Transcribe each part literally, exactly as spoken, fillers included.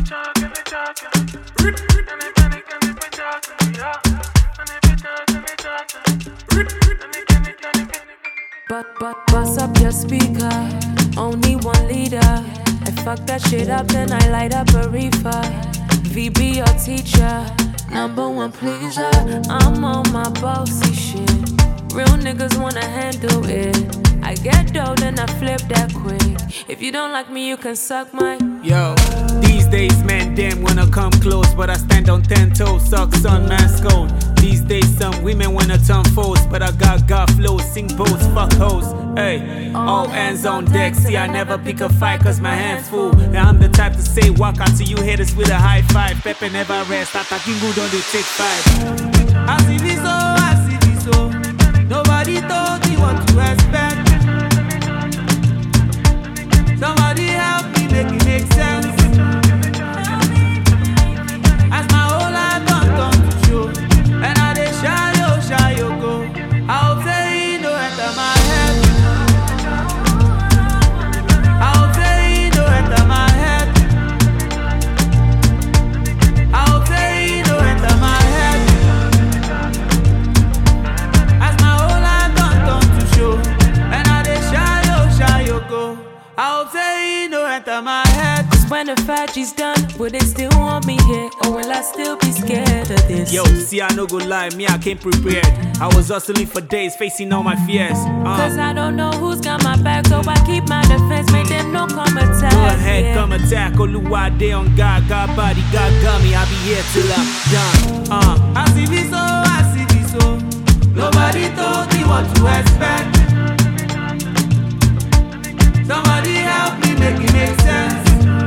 But, but, bust up your speaker, only one leader. I fuck that shit up, then I light up a reefer. V B your teacher, number one pleaser. I'm on my bossy shit. Real niggas wanna handle it. I get dough, then I flip that quick. If you don't like me, you can suck my. Yo, these days, man, damn wanna come close, but I stand on ten toes, suck sun, man, scold. These days, some women wanna turn foes, but I got God flows, sing bows, fuck hoes. Hey, all hands on deck. See, I never pick a fight, cause my hands full. Now I'm the type to say, walk out to you haters with a high five. Pepe never rest, attacking good on the take five. I see this, oh, I see this, oh. Nobody told me what to expect. Somebody help me make it make sense. As my whole life done done to show, and I dey shy yo, shy yo go. I hope say he no enter my head. I hope say he no enter my head. I hope say he no enter my head. As my whole life done done to show, and I dey shy yo, shy yo go. I hope say he no enter my head. Cause when the faji's done, will they still want me here? Or will I still be scared of this? Yo, see, I no go lie, me, I came prepared. I was hustling for days, facing all my fears. uh. Cause I don't know who's got my back, so I keep my defense, make them no come attack. Go ahead, yeah. come attack. Oluwa day on God, God body, God got me. I'll be here till I'm done. Uh, I see this, oh, I see this, oh. Nobody told me what to expect. Somebody help me make it make sense.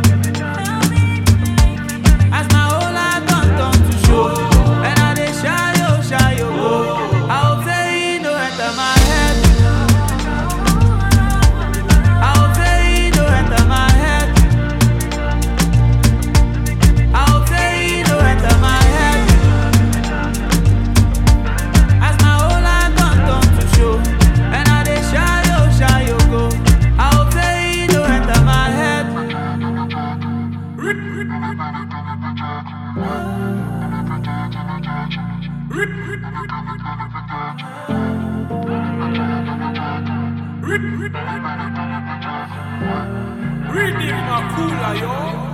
As my whole life done done to show, and I dey shy yo, shy yo go. I hope say he no enter my head. I hope say he no enter my head. I hope say he no enter my head. As my whole life done done to show, and I dey shy yo, shy yo go. I hope say he no enter my head. Read me in my cooler, yo.